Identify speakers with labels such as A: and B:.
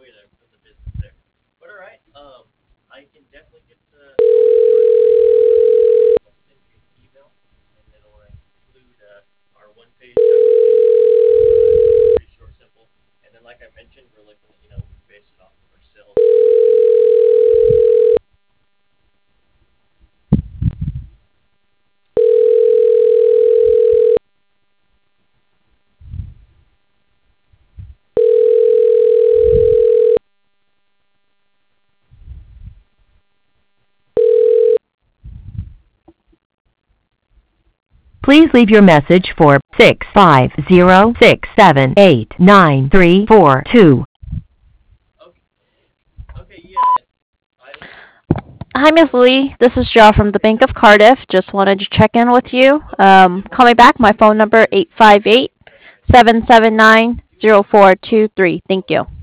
A: Please leave your message for 650-678-9342.
B: Hi, Miss Lee. This is Joe from the Bank of Cardiff. Just wanted to check in with you. Call me back. My phone number 858-779-0423. Thank you.